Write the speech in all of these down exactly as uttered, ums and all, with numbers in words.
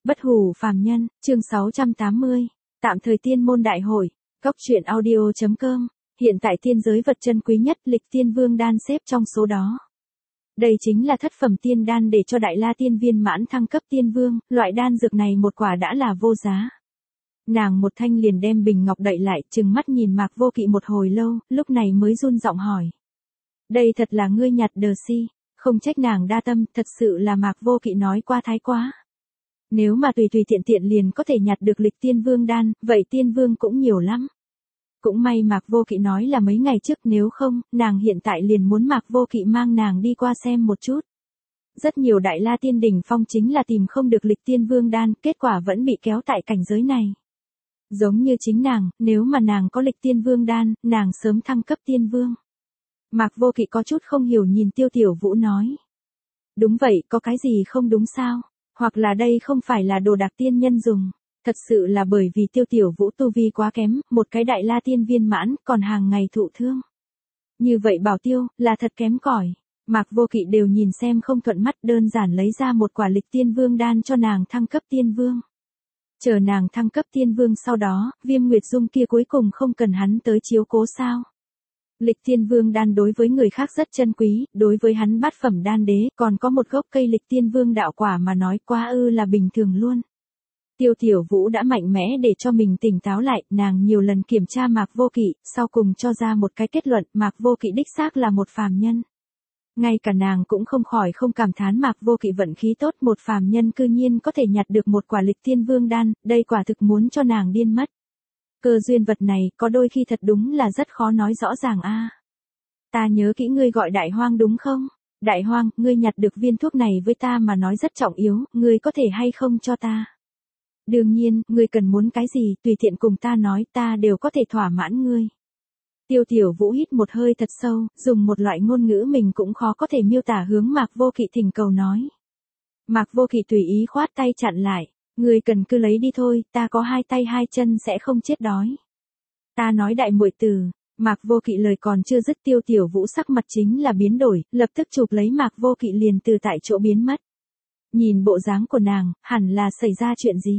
Bất hủ phàm nhân, chương sáu trăm tám mươi. Tạm thời tiên môn đại hội. Góc truyện audio.com. Hiện tại tiên giới vật chân quý nhất, lịch tiên vương đan xếp trong số đó. Đây chính là thất phẩm tiên đan để cho đại la tiên viên mãn thăng cấp tiên vương, loại đan dược này một quả đã là vô giá. Nàng một thanh liền đem bình ngọc đậy lại, trừng mắt nhìn Mạc Vô Kỵ một hồi lâu, lúc này mới run giọng hỏi. Đây thật là ngươi nhặt đờ si, không trách nàng đa tâm, thật sự là Mạc Vô Kỵ nói qua thái quá. Nếu mà tùy tùy tiện tiện liền có thể nhặt được lịch tiên vương đan, vậy tiên vương cũng nhiều lắm. Cũng may Mạc Vô Kỵ nói là mấy ngày trước, nếu không, nàng hiện tại liền muốn Mạc Vô Kỵ mang nàng đi qua xem một chút. Rất nhiều đại la tiên đỉnh phong chính là tìm không được lịch tiên vương đan, kết quả vẫn bị kéo tại cảnh giới này. Giống như chính nàng, nếu mà nàng có lịch tiên vương đan, nàng sớm thăng cấp tiên vương. Mạc Vô Kỵ có chút không hiểu nhìn Tiêu Tiểu Vũ nói. Đúng vậy, có cái gì không đúng sao? Hoặc là đây không phải là đồ đạc tiên nhân dùng. Thật sự là bởi vì Tiêu Tiểu Vũ tu vi quá kém, một cái đại la tiên viên mãn, còn hàng ngày thụ thương. Như vậy bảo Tiêu, là thật kém cỏi. Mạc Vô Kỵ đều nhìn xem không thuận mắt, đơn giản lấy ra một quả lịch tiên vương đan cho nàng thăng cấp tiên vương. Chờ nàng thăng cấp tiên vương sau đó, Viêm Nguyệt Dung kia cuối cùng không cần hắn tới chiếu cố sao. Lịch tiên vương đan đối với người khác rất chân quý, đối với hắn bát phẩm đan đế, còn có một gốc cây lịch tiên vương đạo quả mà nói quá ư là bình thường luôn. Tiêu Tiểu Vũ đã mạnh mẽ để cho mình tỉnh táo lại, nàng nhiều lần kiểm tra Mạc Vô Kỵ, sau cùng cho ra một cái kết luận, Mạc Vô Kỵ đích xác là một phàm nhân. Ngay cả nàng cũng không khỏi không cảm thán Mạc Vô Kỵ vận khí tốt, một phàm nhân cư nhiên có thể nhặt được một quả lịch tiên vương đan, đây quả thực muốn cho nàng điên mất. Cơ duyên vật này, có đôi khi thật đúng là rất khó nói rõ ràng a. À. Ta nhớ kỹ ngươi gọi Đại Hoang đúng không? Đại Hoang, ngươi nhặt được viên thuốc này với ta mà nói rất trọng yếu, ngươi có thể hay không cho ta? Đương nhiên, ngươi cần muốn cái gì, tùy tiện cùng ta nói, ta đều có thể thỏa mãn ngươi. Tiêu Tiểu Vũ hít một hơi thật sâu, dùng một loại ngôn ngữ mình cũng khó có thể miêu tả hướng Mạc Vô Kỵ thỉnh cầu nói. Mạc Vô Kỵ tùy ý khoát tay chặn lại. Ngươi cần cứ lấy đi thôi, ta có hai tay hai chân sẽ không chết đói. Ta nói đại muội tử. Mạc Vô Kỵ lời còn chưa dứt, Tiêu Tiểu Vũ sắc mặt chính là biến đổi, lập tức chụp lấy Mạc Vô Kỵ liền từ tại chỗ biến mất. Nhìn bộ dáng của nàng, hẳn là xảy ra chuyện gì?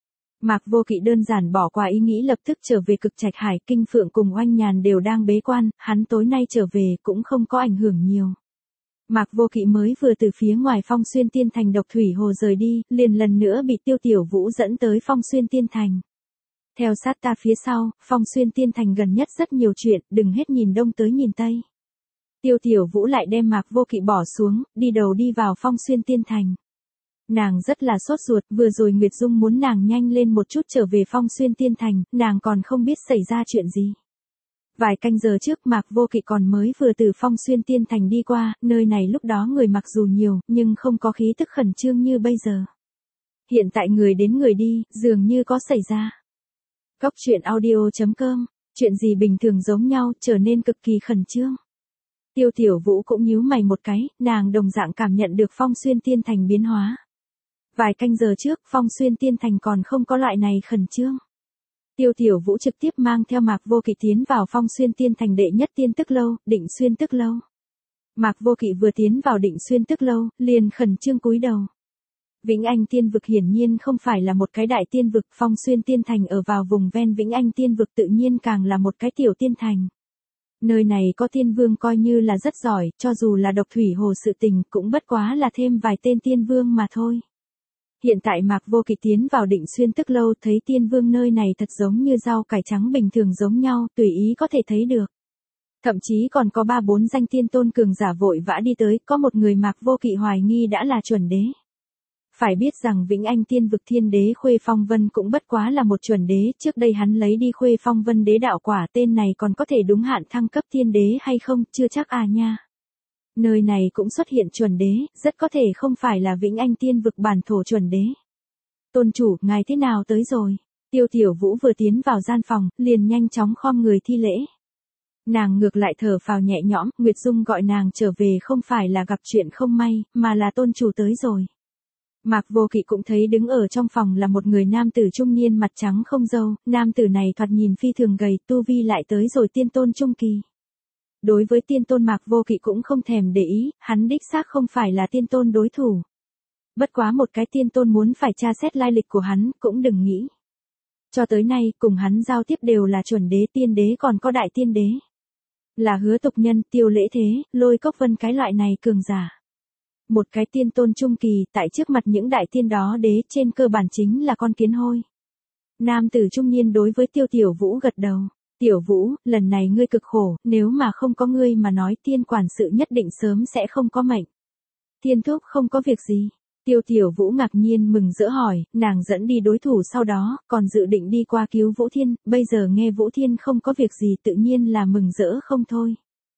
Mạc Vô Kỵ đơn giản bỏ qua ý nghĩ lập tức trở về Cực Trạch Hải, Kinh Phượng cùng Oanh Nhàn đều đang bế quan, hắn tối nay trở về cũng không có ảnh hưởng nhiều. Mạc Vô Kỵ mới vừa từ phía ngoài Phong Xuyên Tiên Thành độc thủy hồ rời đi, liền lần nữa bị Tiêu Tiểu Vũ dẫn tới Phong Xuyên Tiên Thành. Theo sát ta phía sau, Phong Xuyên Tiên Thành gần nhất rất nhiều chuyện, đừng hết nhìn đông tới nhìn tây. Tiêu Tiểu Vũ lại đem Mạc Vô Kỵ bỏ xuống, đi đầu đi vào Phong Xuyên Tiên Thành. Nàng rất là sốt ruột, vừa rồi Nguyệt Dung muốn nàng nhanh lên một chút trở về Phong Xuyên Tiên Thành, nàng còn không biết xảy ra chuyện gì. Vài canh giờ trước Mạc Vô Kỵ còn mới vừa từ Phong Xuyên Tiên Thành đi qua, nơi này lúc đó người mặc dù nhiều, nhưng không có khí tức khẩn trương như bây giờ. Hiện tại người đến người đi, dường như có xảy ra. Góc truyện audio.com, chuyện gì bình thường giống nhau, trở nên cực kỳ khẩn trương. Tiêu Tiểu Vũ cũng nhíu mày một cái, nàng đồng dạng cảm nhận được Phong Xuyên Tiên Thành biến hóa. Vài canh giờ trước, Phong Xuyên Tiên Thành còn không có loại này khẩn trương. Tiêu Tiểu Vũ trực tiếp mang theo Mạc Vô Kỵ tiến vào Phong Xuyên Tiên Thành đệ nhất tiên tức lâu, Định Xuyên tức lâu. Mạc Vô Kỵ vừa tiến vào Định Xuyên tức lâu, liền khẩn trương cúi đầu. Vĩnh Anh Tiên vực hiển nhiên không phải là một cái đại tiên vực, Phong Xuyên Tiên Thành ở vào vùng ven Vĩnh Anh Tiên vực tự nhiên càng là một cái tiểu tiên thành. Nơi này có tiên vương coi như là rất giỏi, cho dù là độc thủy hồ sự tình cũng bất quá là thêm vài tên tiên vương mà thôi. Hiện tại Mạc Vô Kỵ tiến vào Định Xuyên tức lâu, thấy tiên vương nơi này thật giống như rau cải trắng bình thường giống nhau, tùy ý có thể thấy được. Thậm chí còn có ba bốn danh tiên tôn cường giả vội vã đi tới, có một người Mạc Vô Kỵ hoài nghi đã là chuẩn đế. Phải biết rằng Vĩnh Anh Tiên vực thiên đế Khuê Phong Vân cũng bất quá là một chuẩn đế, trước đây hắn lấy đi Khuê Phong Vân đế đạo quả, tên này còn có thể đúng hạn thăng cấp thiên đế hay không, chưa chắc à nha. Nơi này cũng xuất hiện chuẩn đế, rất có thể không phải là Vĩnh Anh Tiên vực bản thổ chuẩn đế. Tôn chủ, ngài thế nào tới rồi? Tiêu Tiểu Vũ vừa tiến vào gian phòng, liền nhanh chóng khom người thi lễ. Nàng ngược lại thở phào nhẹ nhõm, Nguyệt Dung gọi nàng trở về không phải là gặp chuyện không may, mà là tôn chủ tới rồi. Mạc Vô Kỵ cũng thấy đứng ở trong phòng là một người nam tử trung niên mặt trắng không râu, nam tử này thoạt nhìn phi thường gầy, tu vi lại tới rồi tiên tôn trung kỳ. Đối với tiên tôn Mạc Vô Kỵ cũng không thèm để ý, hắn đích xác không phải là tiên tôn đối thủ. Bất quá một cái tiên tôn muốn phải tra xét lai lịch của hắn, cũng đừng nghĩ. Cho tới nay, cùng hắn giao tiếp đều là chuẩn đế, tiên đế còn có đại tiên đế. Là Hứa Tục Nhân, Tiêu Lễ Thế, Lôi Cốc Vân cái loại này cường giả. Một cái tiên tôn trung kỳ, tại trước mặt những đại tiên đó đế trên cơ bản chính là con kiến hôi. Nam tử trung niên đối với Tiêu Tiểu Vũ gật đầu. Tiểu Vũ, lần này ngươi cực khổ, nếu mà không có ngươi mà nói tiên quản sự nhất định sớm sẽ không có mệnh. Tiên thúc không có việc gì. Tiêu Tiểu Vũ ngạc nhiên mừng rỡ hỏi, nàng dẫn đi đối thủ sau đó, còn dự định đi qua cứu Vũ Thiên, bây giờ nghe Vũ Thiên không có việc gì tự nhiên là mừng rỡ không thôi.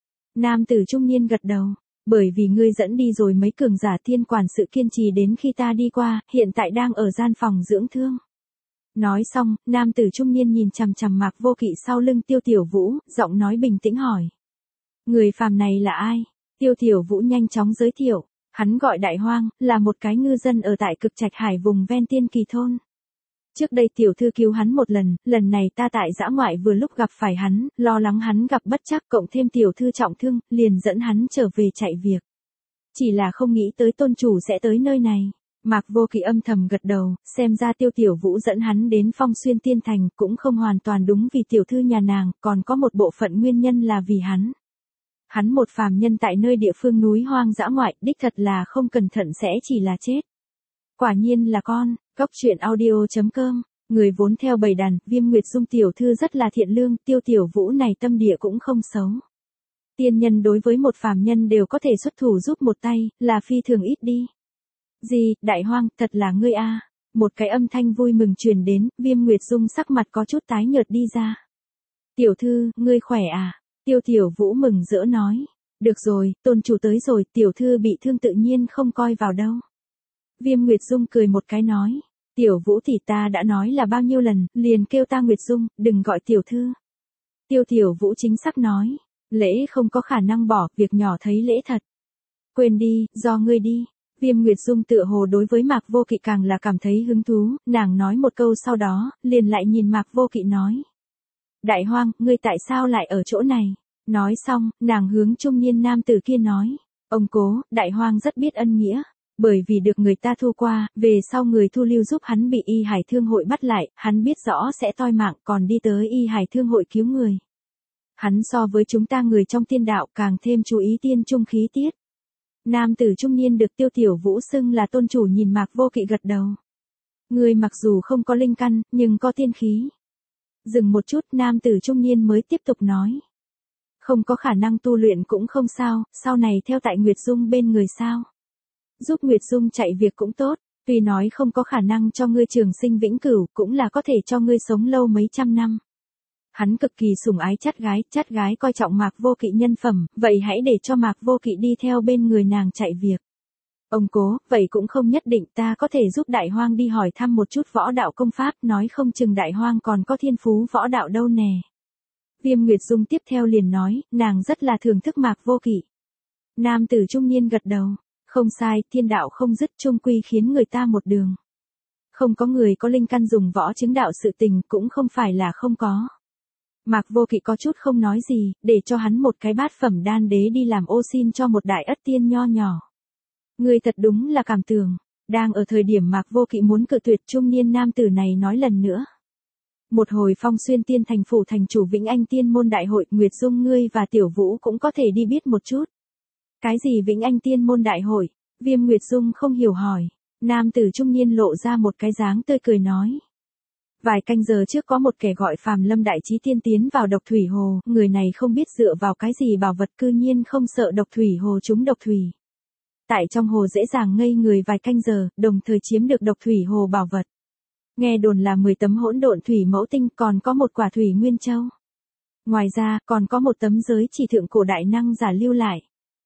Nam tử trung niên gật đầu, bởi vì ngươi dẫn đi rồi mấy cường giả tiên quản sự kiên trì đến khi ta đi qua, hiện tại đang ở gian phòng dưỡng thương. Nói xong, nam tử trung niên nhìn chằm chằm Mạc Vô Kỵ sau lưng Tiêu Tiểu Vũ, giọng nói bình tĩnh hỏi. Người phàm này là ai? Tiêu Tiểu Vũ nhanh chóng giới thiệu. Hắn gọi Đại Hoang, là một cái ngư dân ở tại Cực Trạch Hải vùng ven Tiên Kỳ thôn. Trước đây tiểu thư cứu hắn một lần, lần này ta tại dã ngoại vừa lúc gặp phải hắn, lo lắng hắn gặp bất trắc cộng thêm tiểu thư trọng thương, liền dẫn hắn trở về chạy việc. Chỉ là không nghĩ tới tôn chủ sẽ tới nơi này. Mạc Vô Kỵ âm thầm gật đầu, xem ra Tiêu Tiểu Vũ dẫn hắn đến Phong Xuyên Tiên Thành cũng không hoàn toàn đúng vì tiểu thư nhà nàng, còn có một bộ phận nguyên nhân là vì hắn. Hắn một phàm nhân tại nơi địa phương núi hoang dã ngoại, đích thật là không cẩn thận sẽ chỉ là chết. Quả nhiên là con, Cốc Truyện Audio chấm com, người vốn theo bầy đàn, Viêm Nguyệt Dung tiểu thư rất là thiện lương, Tiêu Tiểu Vũ này tâm địa cũng không xấu. Tiên nhân đối với một phàm nhân đều có thể xuất thủ giúp một tay, là phi thường ít đi. Gì, Đại Hoang, thật là ngươi a. Một cái âm thanh vui mừng truyền đến, Viêm Nguyệt Dung sắc mặt có chút tái nhợt đi ra. Tiểu thư, ngươi khỏe à? Tiêu Tiểu Vũ mừng rỡ nói. Được rồi, tôn chủ tới rồi, tiểu thư bị thương tự nhiên không coi vào đâu. Viêm Nguyệt Dung cười một cái nói. Tiểu Vũ thì ta đã nói là bao nhiêu lần, liền kêu ta Nguyệt Dung, đừng gọi tiểu thư. Tiêu Tiểu Vũ chính xác nói. Lễ không có khả năng bỏ, việc nhỏ thấy lễ thật. Quên đi, do ngươi đi. Viêm Nguyệt Dung tựa hồ đối với Mạc Vô Kỵ càng là cảm thấy hứng thú, nàng nói một câu sau đó, liền lại nhìn Mạc Vô Kỵ nói. Đại Hoang, ngươi tại sao lại ở chỗ này? Nói xong, nàng hướng trung niên nam tử kia nói. Ông cố, Đại Hoang rất biết ân nghĩa. Bởi vì được người ta thu qua, về sau người thu lưu giúp hắn bị Y Hải Thương hội bắt lại, hắn biết rõ sẽ toi mạng còn đi tới Y Hải Thương hội cứu người. Hắn so với chúng ta người trong tiên đạo càng thêm chú ý tiên trung khí tiết. Nam tử trung niên được Tiêu Tiểu Vũ xưng là tôn chủ nhìn Mạc Vô Kỵ gật đầu. Người mặc dù không có linh căn, nhưng có tiên khí. Dừng một chút, nam tử trung niên mới tiếp tục nói. Không có khả năng tu luyện cũng không sao, sau này theo tại Nguyệt Dung bên người sao. Giúp Nguyệt Dung chạy việc cũng tốt, tuy nói không có khả năng cho ngươi trường sinh vĩnh cửu, cũng là có thể cho ngươi sống lâu mấy trăm năm. Hắn cực kỳ sủng ái chắt gái, chắt gái coi trọng Mạc Vô Kỵ nhân phẩm, vậy hãy để cho Mạc Vô Kỵ đi theo bên người nàng chạy việc. Ông cố, vậy cũng không nhất định, ta có thể giúp Đại Hoang đi hỏi thăm một chút võ đạo công pháp, nói không chừng Đại Hoang còn có thiên phú võ đạo đâu nè. Viêm Nguyệt Dung tiếp theo liền nói, nàng rất là thưởng thức Mạc Vô Kỵ. Nam tử trung niên gật đầu, không sai, thiên đạo không dứt chung quy khiến người ta một đường. Không có người có linh căn dùng võ chứng đạo sự tình cũng không phải là không có. Mạc Vô Kỵ có chút không nói gì, để cho hắn một cái bát phẩm đan đế đi làm ô xin cho một đại ất tiên nho nhỏ. Người thật đúng là cảm tưởng, đang ở thời điểm Mạc Vô Kỵ muốn cự tuyệt trung niên nam tử này nói lần nữa. Một hồi Phong Xuyên Tiên thành phủ thành chủ Vĩnh Anh Tiên môn đại hội, Nguyệt Dung ngươi và Tiểu Vũ cũng có thể đi biết một chút. Cái gì Vĩnh Anh Tiên môn đại hội? Viêm Nguyệt Dung không hiểu hỏi. Nam tử trung niên lộ ra một cái dáng tươi cười nói. Vài canh giờ trước có một kẻ gọi Phàm Lâm Đại Chí Tiên tiến vào độc thủy hồ, người này không biết dựa vào cái gì bảo vật cư nhiên không sợ độc thủy hồ trúng độc thủy. Tại trong hồ dễ dàng ngây người vài canh giờ, đồng thời chiếm được độc thủy hồ bảo vật. Nghe đồn là mười tấm hỗn độn thủy mẫu tinh, còn có một quả thủy nguyên châu. Ngoài ra, còn có một tấm giới chỉ thượng cổ đại năng giả lưu lại.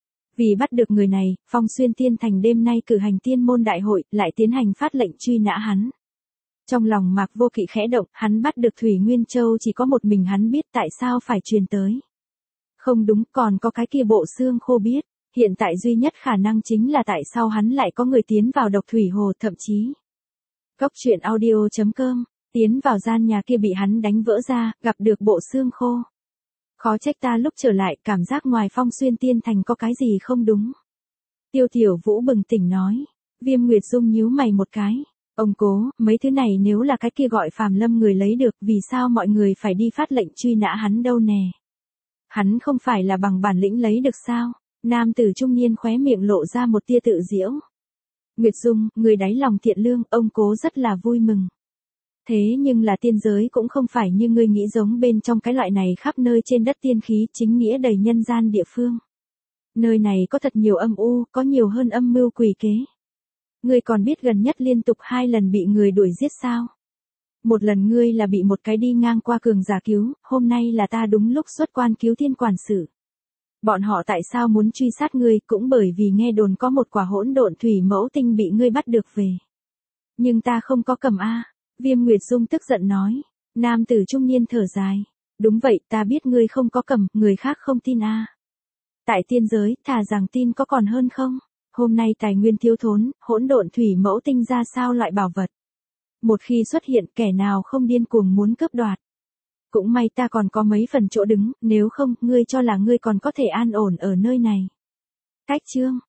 Vì bắt được người này, Phong Xuyên Tiên thành đêm nay cử hành tiên môn đại hội, lại tiến hành phát lệnh truy nã hắn. Trong lòng Mạc Vô Kỵ khẽ động, hắn bắt được Thủy Nguyên Châu chỉ có một mình hắn biết tại sao phải truyền tới. Không đúng, còn có cái kia bộ xương khô biết, hiện tại duy nhất khả năng chính là tại sao hắn lại có người tiến vào độc thủy hồ, thậm chí. Cốc Truyện Audio chấm com, tiến vào gian nhà kia bị hắn đánh vỡ ra, gặp được bộ xương khô. Khó trách ta lúc trở lại, cảm giác ngoài Phong Xuyên Tiên thành có cái gì không đúng. Tiêu Tiểu Vũ bừng tỉnh nói. Viêm Nguyệt Dung nhíu mày một cái. Ông cố, mấy thứ này nếu là cái kia gọi Phàm Lâm người lấy được, vì sao mọi người phải đi phát lệnh truy nã hắn đâu nè? Hắn không phải là bằng bản lĩnh lấy được sao? Nam tử trung niên khóe miệng lộ ra một tia tự giễu. Nguyệt Dung, người đáy lòng thiện lương, ông cố rất là vui mừng. Thế nhưng là tiên giới cũng không phải như ngươi nghĩ giống bên trong cái loại này khắp nơi trên đất tiên khí chính nghĩa đầy nhân gian địa phương. Nơi này có thật nhiều âm u, có nhiều hơn âm mưu quỷ kế. Ngươi còn biết gần nhất liên tục hai lần bị người đuổi giết sao? Một lần ngươi là bị một cái đi ngang qua cường giả cứu, hôm nay là ta đúng lúc xuất quan cứu thiên quản sự. Bọn họ tại sao muốn truy sát ngươi cũng bởi vì nghe đồn có một quả hỗn độn thủy mẫu tinh bị ngươi bắt được về. Nhưng ta không có cầm a. Viêm Nguyệt Dung tức giận nói. Nam tử trung niên thở dài. Đúng vậy, ta biết ngươi không có cầm, người khác không tin a. Tại tiên giới, thà rằng tin có còn hơn không? Hôm nay tài nguyên thiếu thốn, hỗn độn thủy mẫu tinh ra sao loại bảo vật. Một khi xuất hiện kẻ nào không điên cuồng muốn cướp đoạt. Cũng may ta còn có mấy phần chỗ đứng, nếu không, ngươi cho là ngươi còn có thể an ổn ở nơi này. Cách chương.